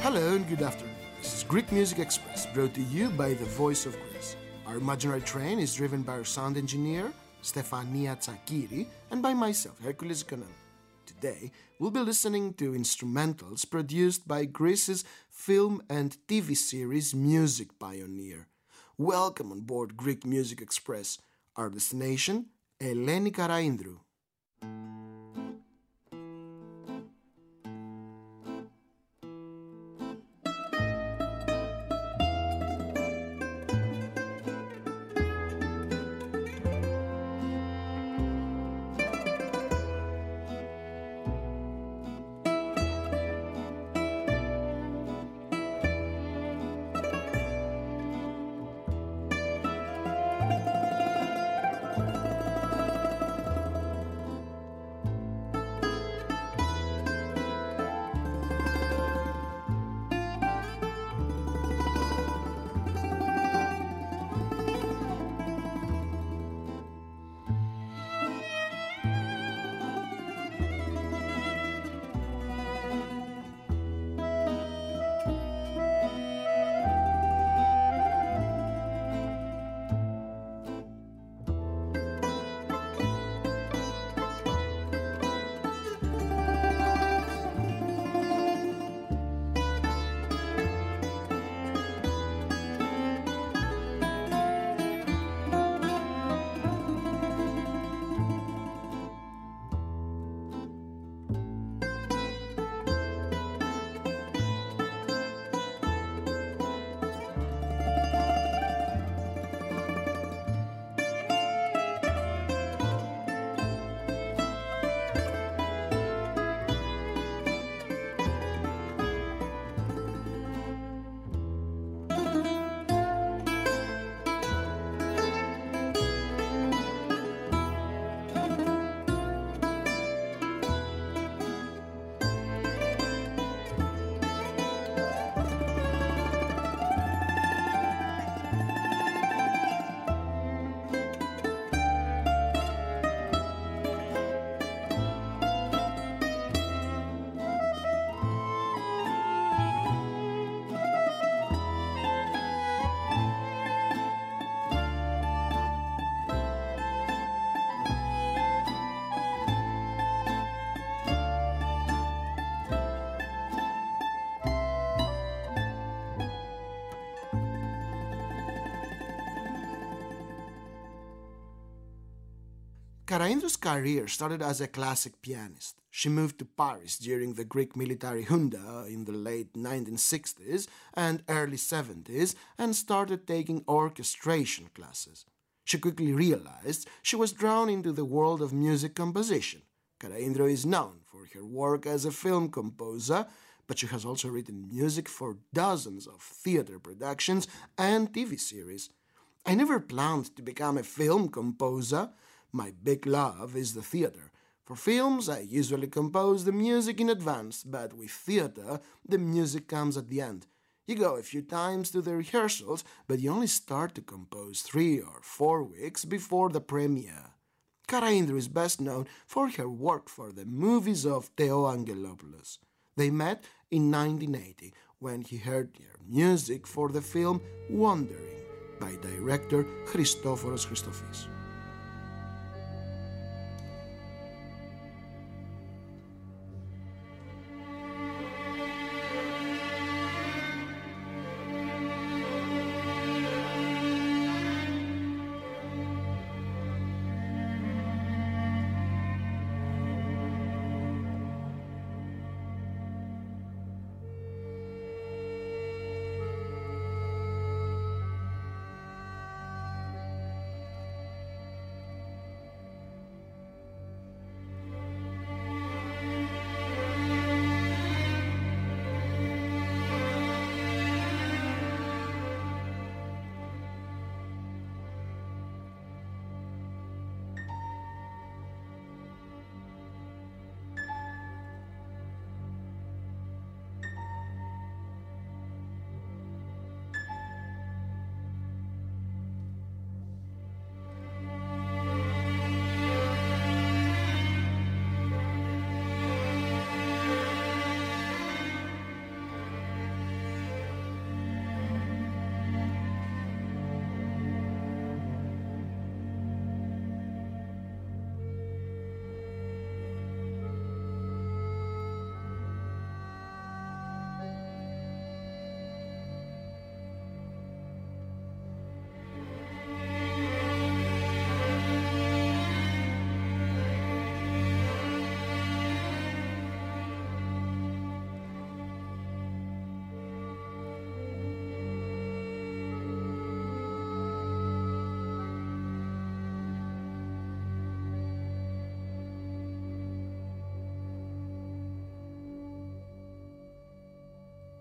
Hello and good afternoon. This is Greek Music Express, brought to you by the Voice of Greece. Our imaginary train is driven by our sound engineer, Stefania Tsakiri, and by myself, Hercules Ikonomou. Today, we'll be listening to instrumentals produced by Greece's film and TV series music pioneer. Welcome on board Greek Music Express. Our destination, Eleni Karaindrou. Karaindrou's career started as a classic pianist. She moved to Paris during the Greek military junta in the late 1960s and early 70s and started taking orchestration classes. She quickly realized she was drawn into the world of music composition. Karaindrou is known for her work as a film composer, but she has also written music for dozens of theater productions and TV series. I never planned to become a film composer. My big love is the theater. For films, I usually compose the music in advance, but with theater, the music comes at the end. You go a few times to the rehearsals, but you only start to compose 3 or 4 weeks before the premiere. Karaindrou is best known for her work for the movies of Theo Angelopoulos. They met in 1980 when he heard her music for the film Wandering by director Christoforos Christofis.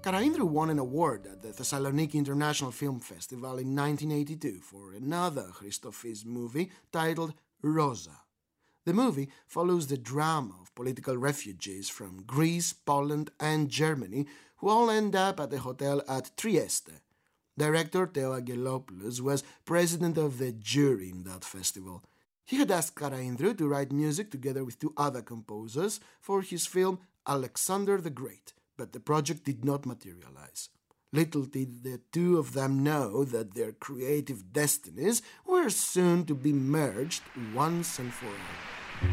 Karaindrou won an award at the Thessaloniki International Film Festival in 1982 for another Christofis movie titled Rosa. The movie follows the drama of political refugees from Greece, Poland, and Germany who all end up at a hotel at Trieste. Director Theo Angelopoulos was president of the jury in that festival. He had asked Karaindrou to write music together with two other composers for his film Alexander the Great, but the project did not materialize. Little did the two of them know that their creative destinies were soon to be merged once and for all.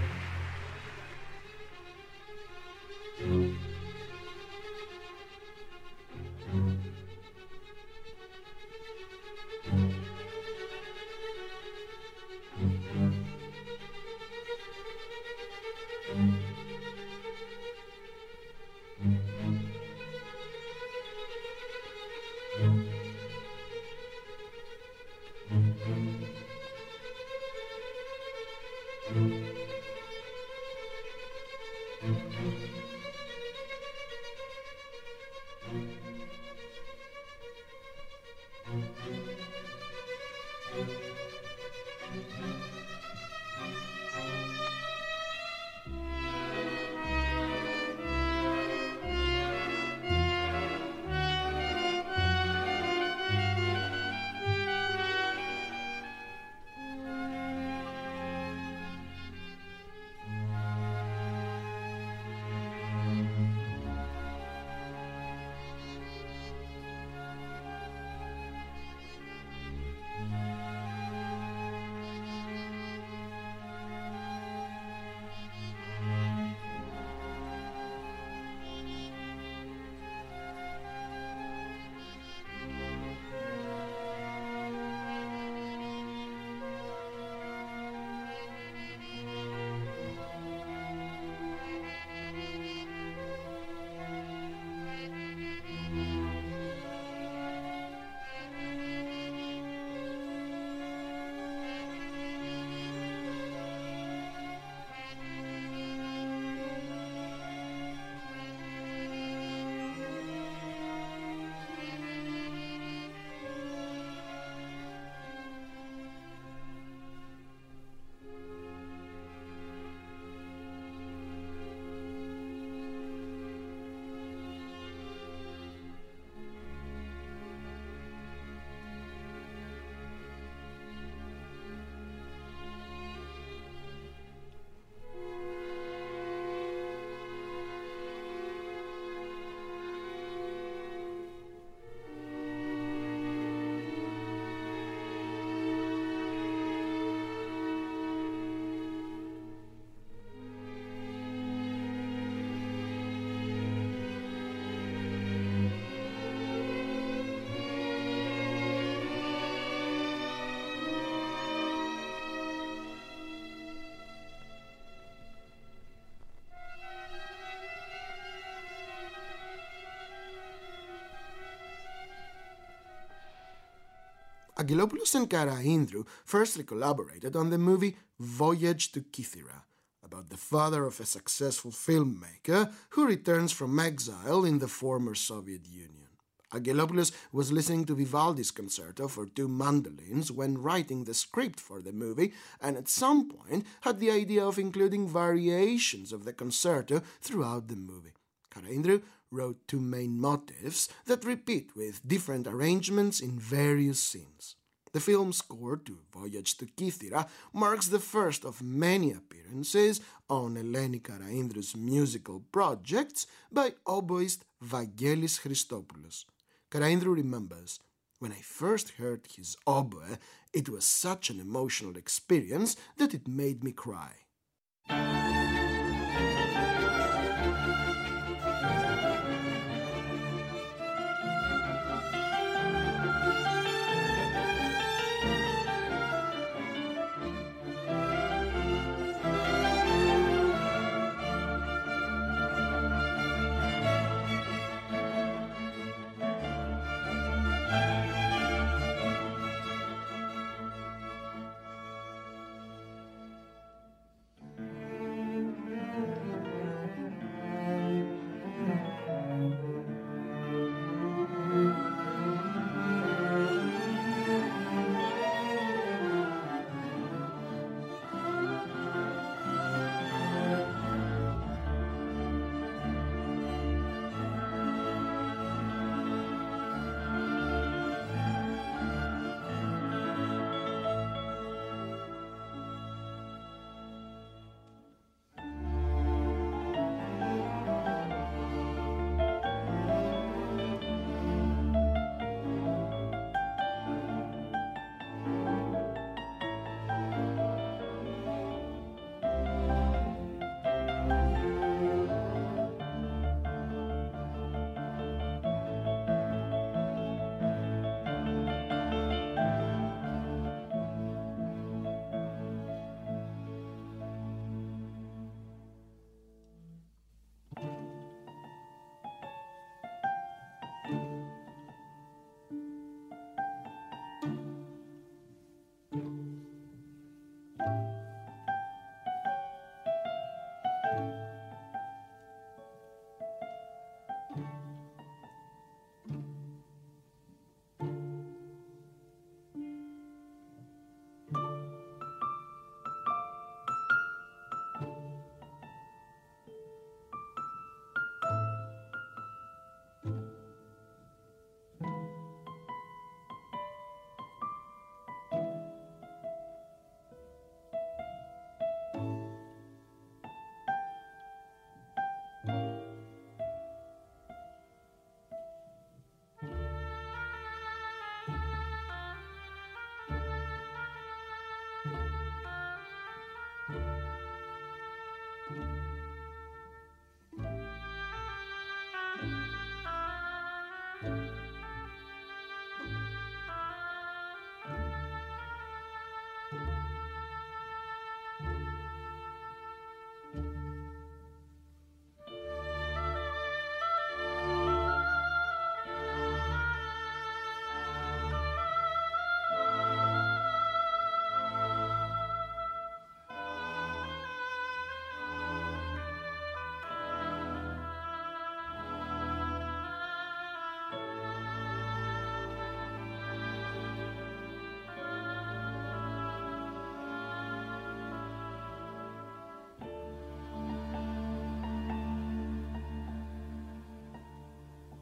Angelopoulos and Karaindrou firstly collaborated on the movie Voyage to Kythera, about the father of a successful filmmaker who returns from exile in the former Soviet Union. Angelopoulos was listening to Vivaldi's concerto for two mandolins when writing the script for the movie, and at some point had the idea of including variations of the concerto throughout the movie. Karaindrou wrote two main motifs that repeat with different arrangements in various scenes. The film score to Voyage to Kythera marks the first of many appearances on Eleni Karaindrou's musical projects by oboist Vangelis Christopoulos. Karaindrou remembers, "When I first heard his oboe, it was such an emotional experience that it made me cry."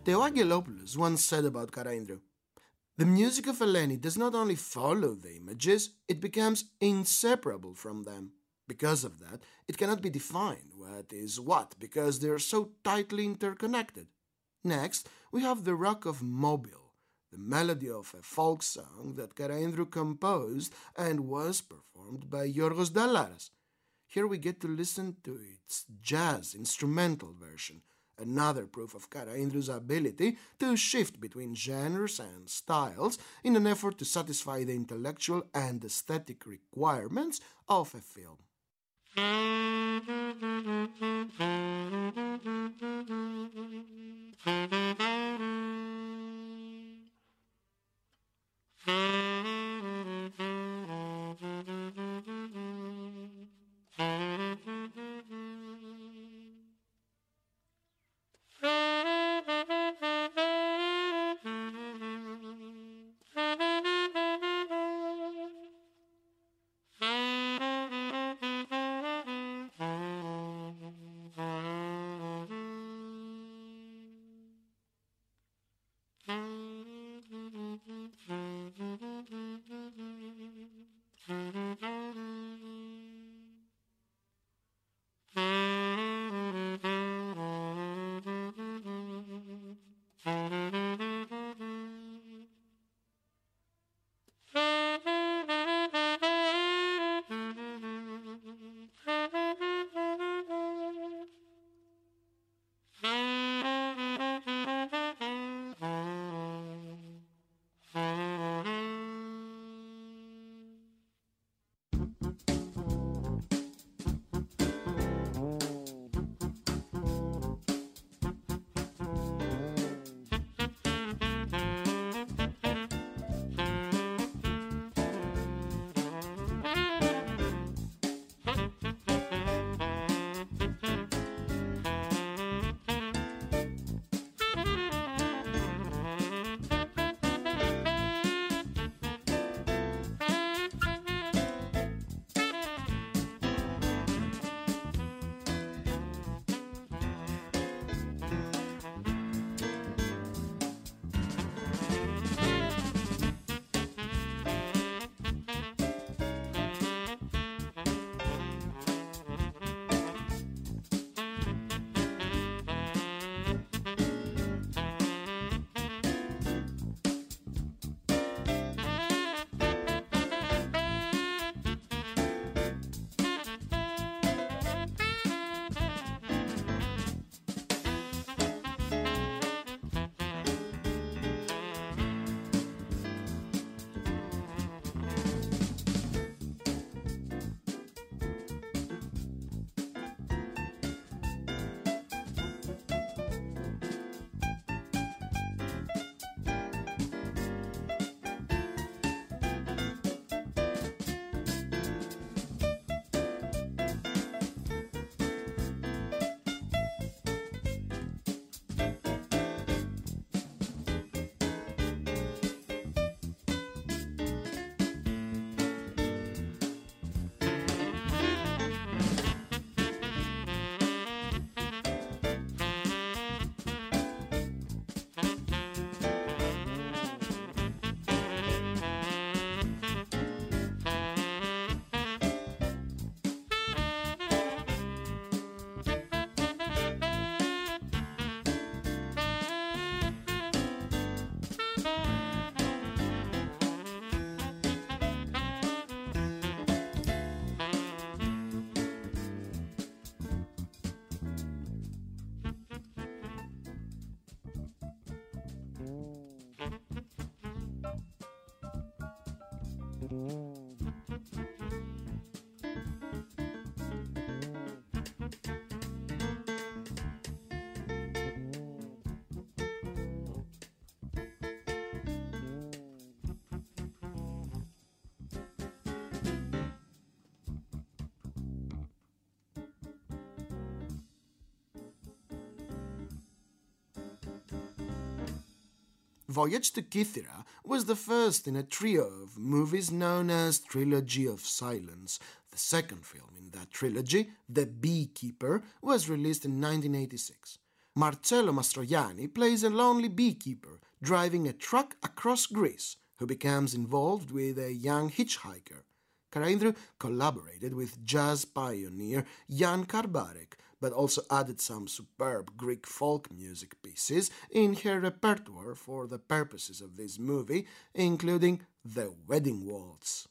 Theo Angelopoulos once said about Karaindrou, "The music of Eleni does not only follow the images, it becomes inseparable from them. Because of that, it cannot be defined what is what because they are so tightly interconnected." Next, we have the rock of Mobile, the melody of a folk song that Karaindrou composed and was performed by Yorgos Dallaras. Here we get to listen to its jazz instrumental version, another proof of Karaindrou's ability to shift between genres and styles in an effort to satisfy the intellectual and aesthetic requirements of a film. Voyage to Kythera was the first in a trio of movies known as Trilogy of Silence. The second film in that trilogy, The Beekeeper, was released in 1986. Marcello Mastroianni plays a lonely beekeeper driving a truck across Greece who becomes involved with a young hitchhiker. Karaindrou collaborated with jazz pioneer Jan Karbarek, but also added some superb Greek folk music pieces in her repertoire for the purposes of this movie, including The Wedding Waltz.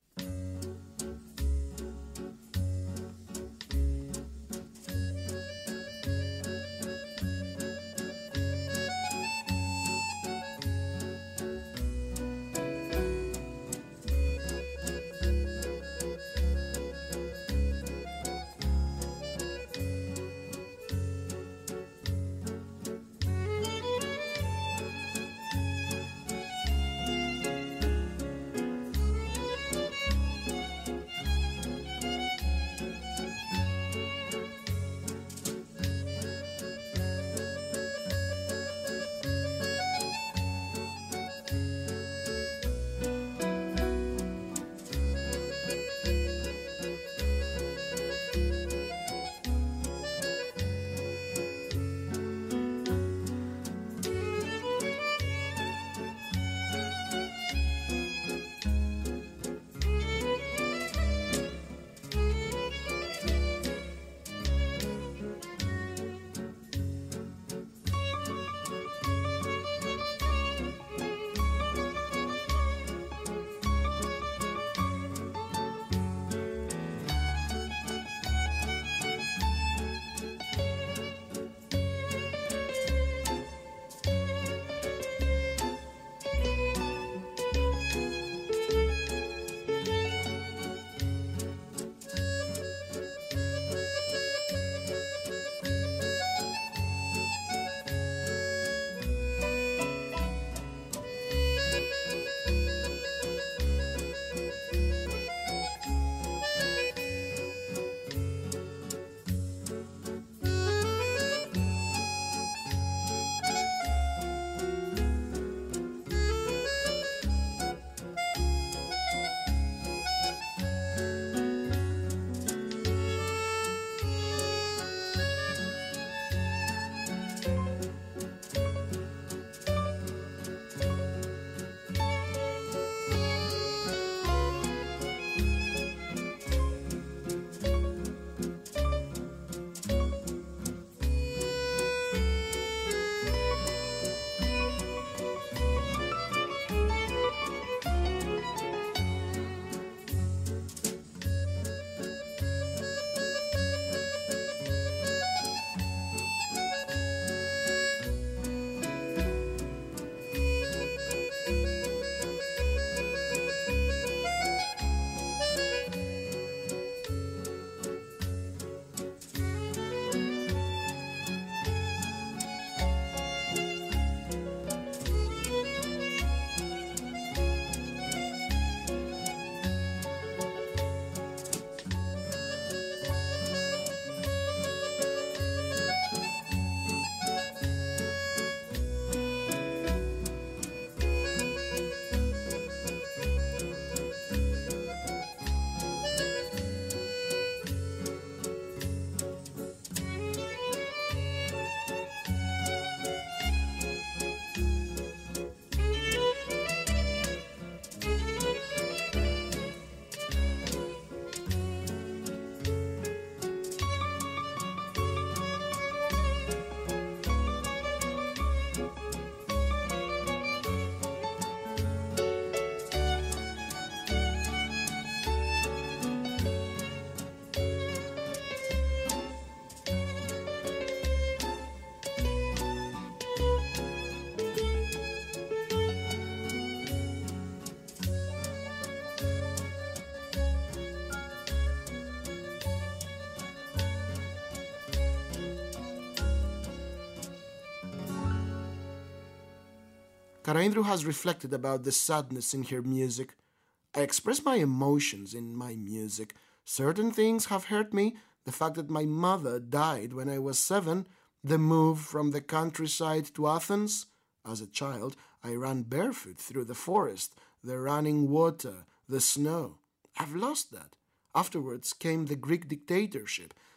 Karaindrou has reflected about the sadness in her music. I express my emotions in my music. Certain things have hurt me. The fact that my mother died when I was 7, the move from the countryside to Athens. As a child, I ran barefoot through the forest, the running water, the snow. I've lost that. Afterwards came the Greek dictatorship.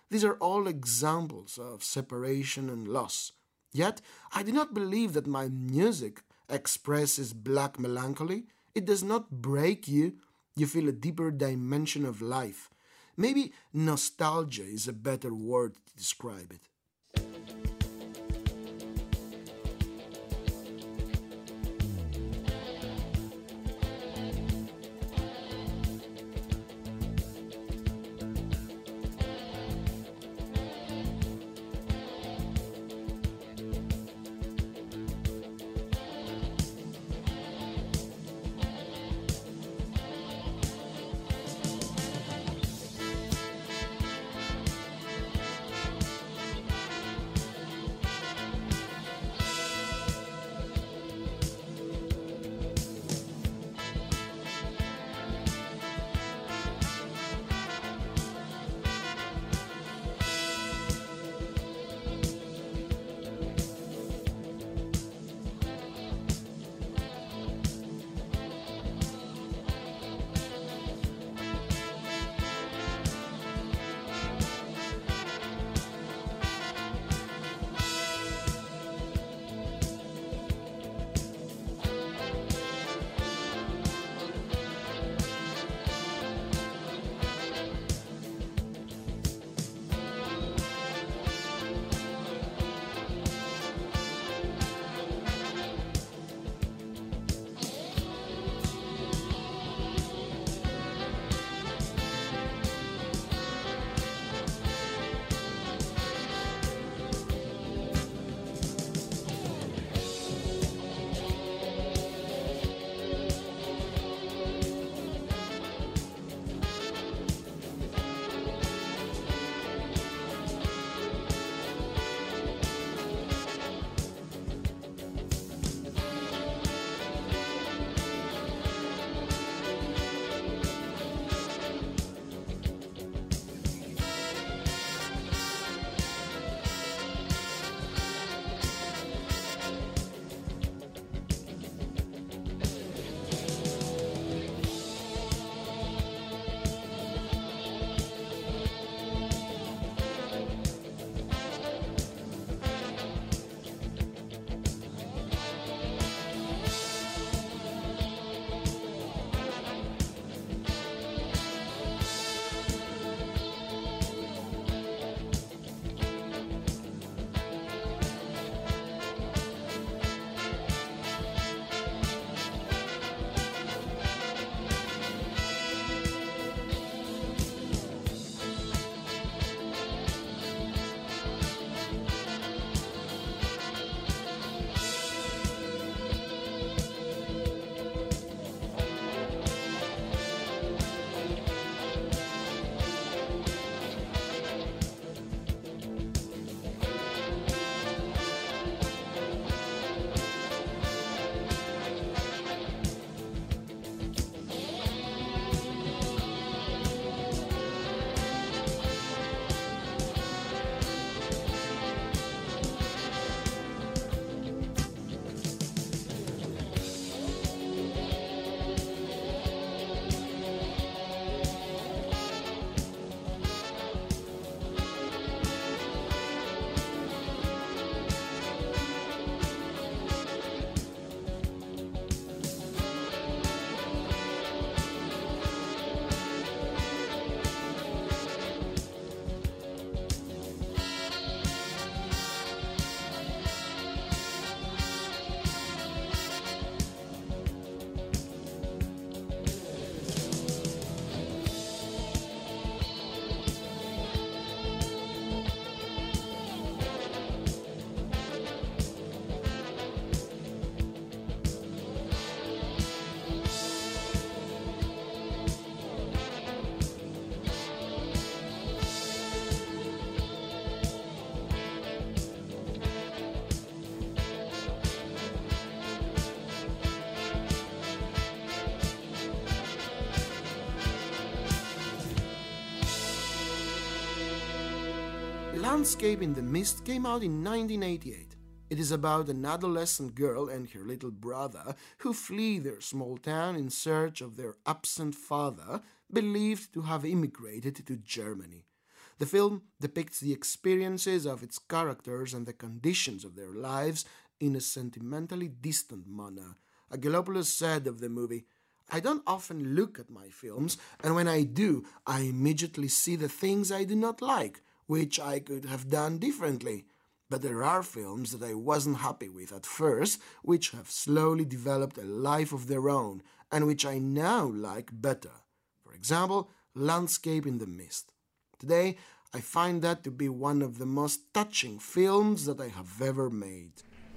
These are all examples of separation and loss. Yet, I do not believe that my music expresses black melancholy. It does not break you. You feel a deeper dimension of life. Maybe nostalgia is a better word to describe it. Landscape in the Mist came out in 1988. It is about an adolescent girl and her little brother who flee their small town in search of their absent father, believed to have immigrated to Germany. The film depicts the experiences of its characters and the conditions of their lives in a sentimentally distant manner. Aggelopoulos said of the movie, "I don't often look at my films, and when I do, I immediately see the things I do not like, which I could have done differently. But there are films that I wasn't happy with at first, which have slowly developed a life of their own, and which I now like better. For example, Landscape in the Mist. Today, I find that to be one of the most touching films that I have ever made."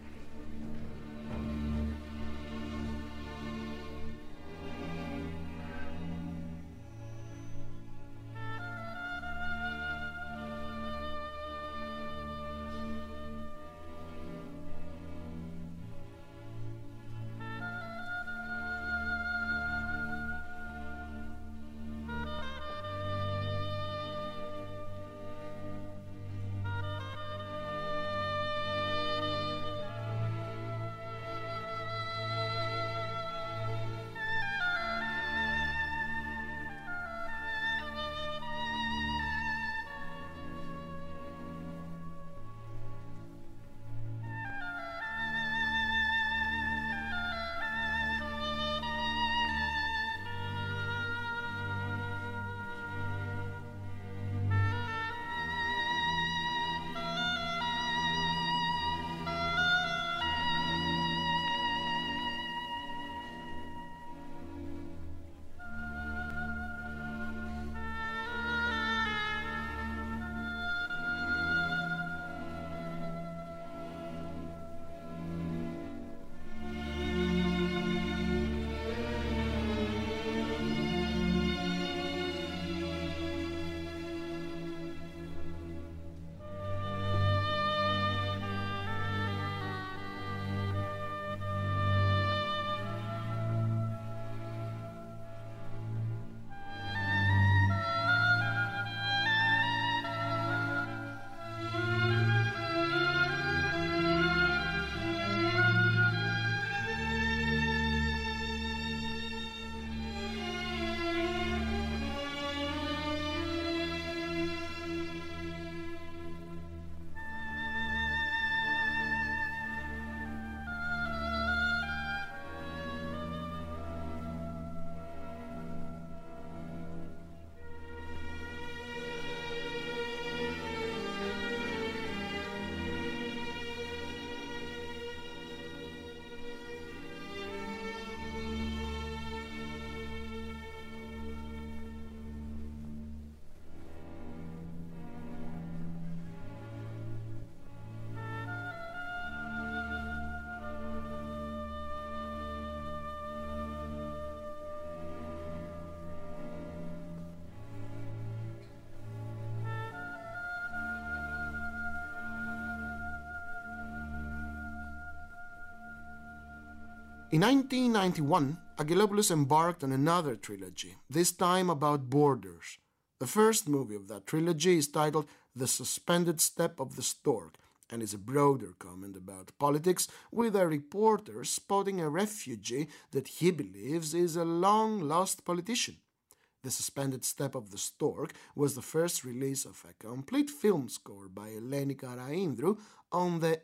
In 1991, Aggelopoulos embarked on another trilogy, this time about borders. The first movie of that trilogy is titled The Suspended Step of the Stork and is a broader comment about politics, with a reporter spotting a refugee that he believes is a long-lost politician. The Suspended Step of the Stork was the first release of a complete film score by Eleni Karaindrou on the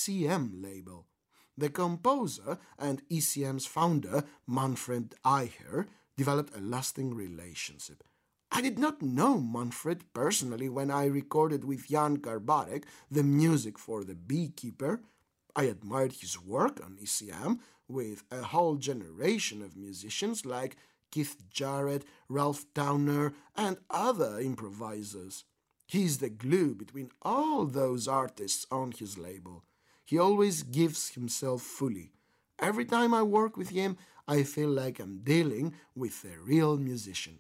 ECM label. The composer and ECM's founder, Manfred Eicher, developed a lasting relationship. I did not know Manfred personally when I recorded with Jan Garbarek the music for The Beekeeper. I admired his work on ECM with a whole generation of musicians like Keith Jarrett, Ralph Towner, and other improvisers. He is the glue between all those artists on his label. He always gives himself fully. Every time I work with him, I feel like I'm dealing with a real musician.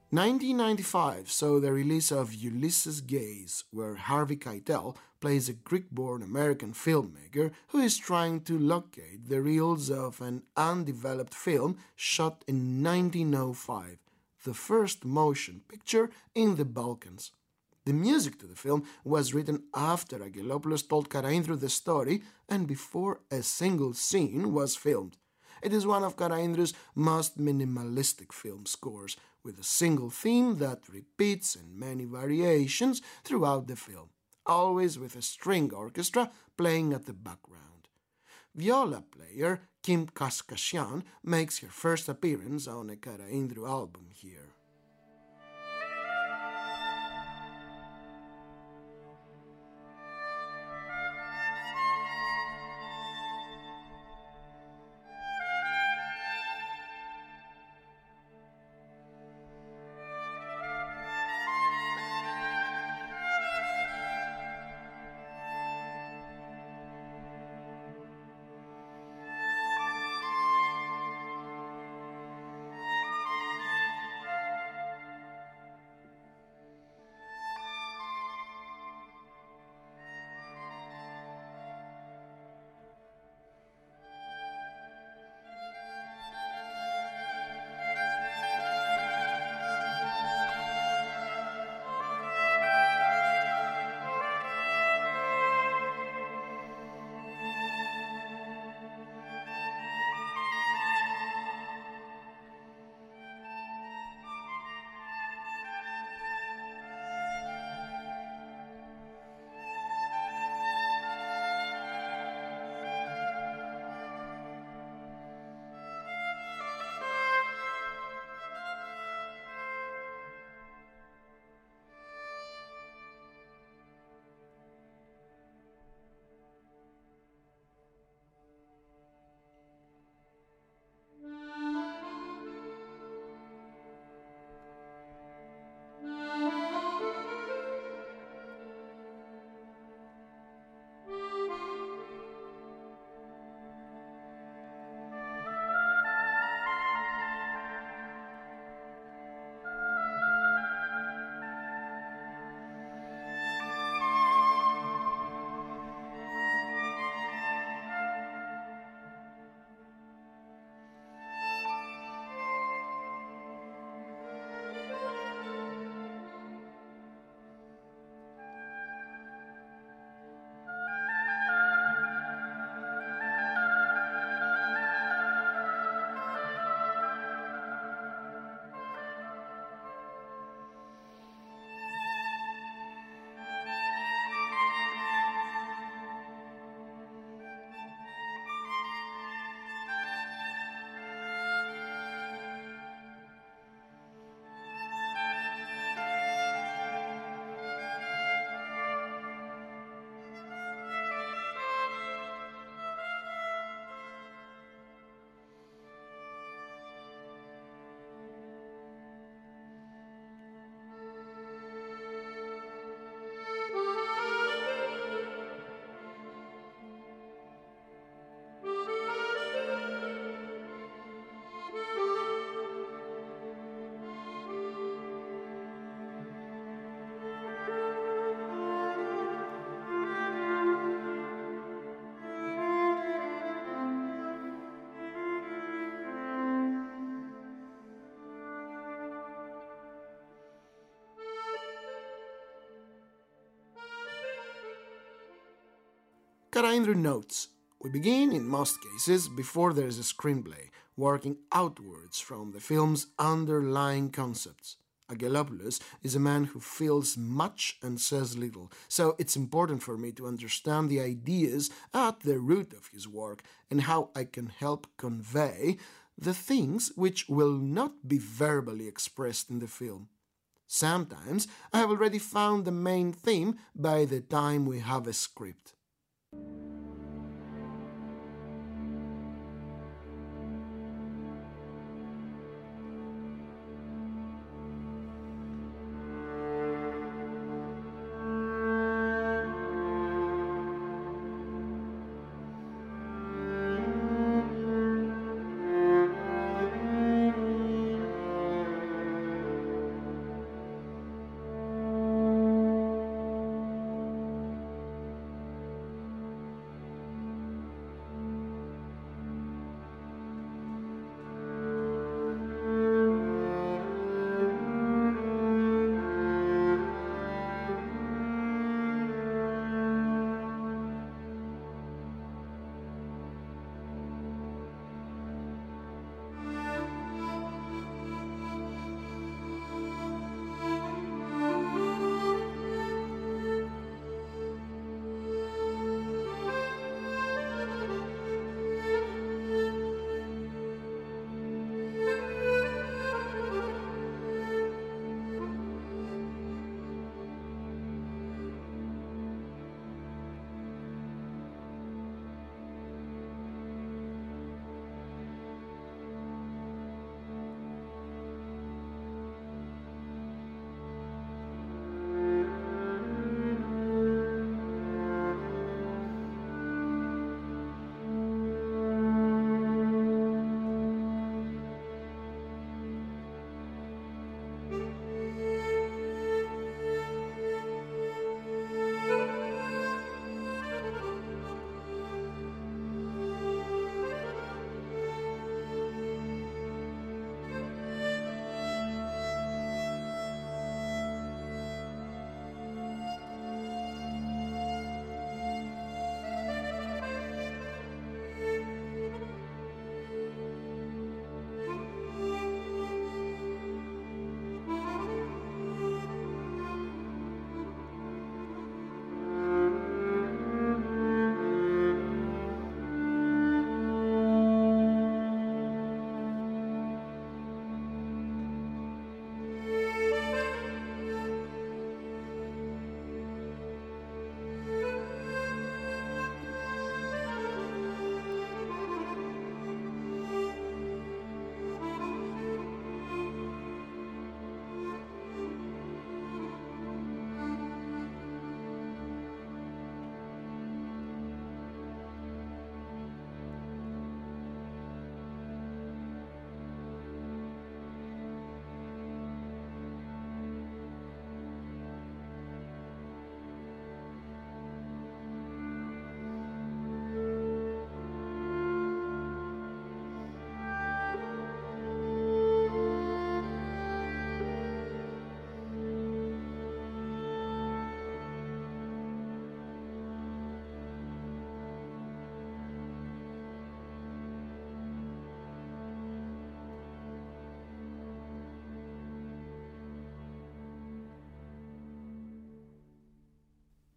1995 saw the release of Ulysses Gaze, where Harvey Keitel plays a Greek-born American filmmaker who is trying to locate the reels of an undeveloped film shot in 1905, the first motion picture in the Balkans. The music to the film was written after Aggelopoulos told Karaindrou the story and before a single scene was filmed. It is one of Karaindrou's most minimalistic film scores, with a single theme that repeats in many variations throughout the film, always with a string orchestra playing at the background. Viola player Kim Kaskashian makes her first appearance on a Karaindrou album here. Karaindrou notes, we begin, in most cases, before there is a screenplay, working outwards from the film's underlying concepts. Aggelopoulos is a man who feels much and says little, so it's important for me to understand the ideas at the root of his work and how I can help convey the things which will not be verbally expressed in the film. Sometimes I have already found the main theme by the time we have a script.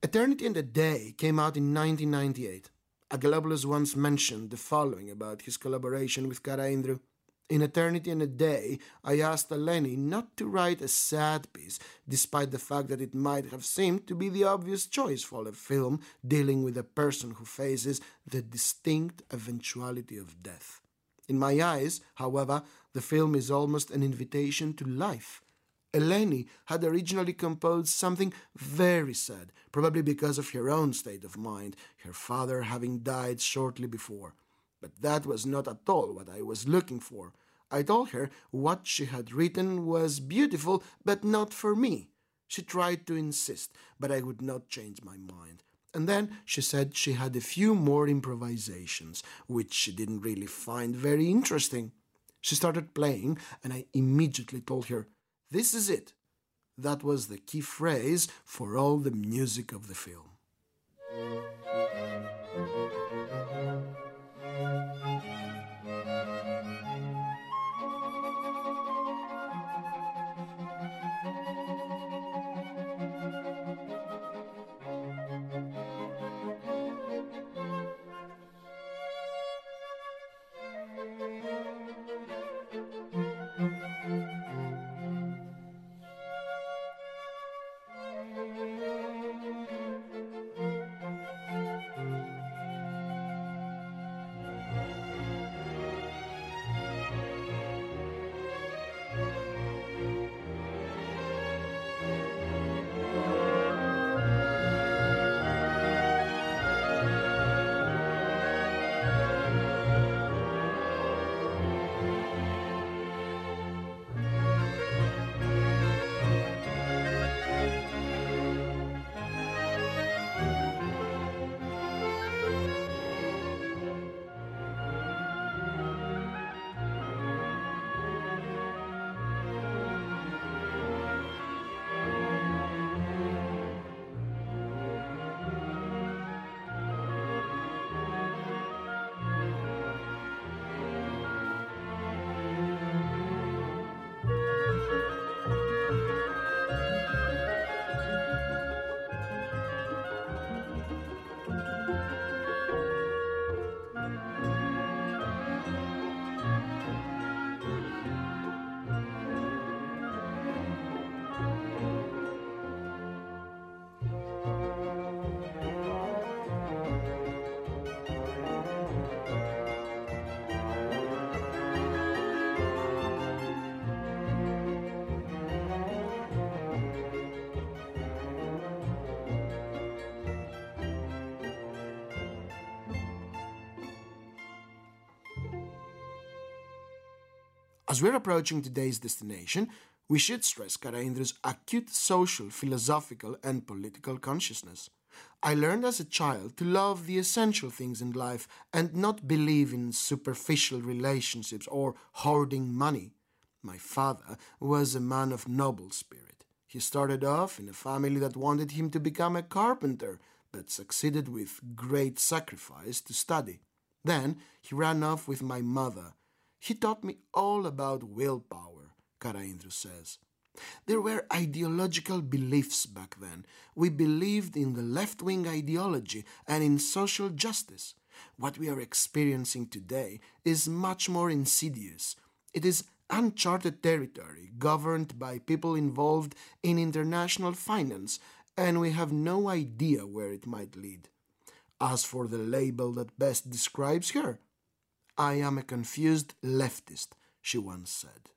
Eternity and a Day came out in 1998. Aggelopoulos once mentioned the following about his collaboration with Karaindru. In Eternity and a Day, I asked Eleni not to write a sad piece, despite the fact that it might have seemed to be the obvious choice for a film dealing with a person who faces the distinct eventuality of death. In my eyes, however, the film is almost an invitation to life. Eleni had originally composed something very sad, probably because of her own state of mind, her father having died shortly before. But that was not at all what I was looking for. I told her what she had written was beautiful, but not for me. She tried to insist, but I would not change my mind. And then she said she had a few more improvisations, which she didn't really find very interesting. She started playing, and I immediately told her, "This is it." That was the key phrase for all the music of the film. As we're approaching today's destination, we should stress Karaindru's acute social, philosophical, and political consciousness. I learned as a child to love the essential things in life and not believe in superficial relationships or hoarding money. My father was a man of noble spirit. He started off in a family that wanted him to become a carpenter, but succeeded with great sacrifice to study. Then he ran off with my mother. He taught me all about willpower, Karaindru says. There were ideological beliefs back then. We believed in the left-wing ideology and in social justice. What we are experiencing today is much more insidious. It is uncharted territory governed by people involved in international finance, and we have no idea where it might lead. As for the label that best describes her, "I am a confused leftist," she once said.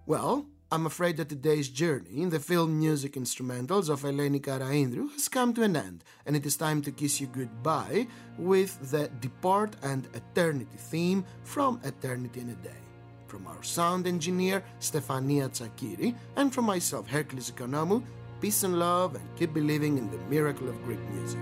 Well, I'm afraid that today's journey in the film music instrumentals of Eleni Karaindrou has come to an end, and it is time to kiss you goodbye with the Depart and Eternity theme from Eternity in a Day. From our sound engineer, Stefania Tsakiri, and from myself, Hercules Economou, peace and love, and keep believing in the miracle of Greek music.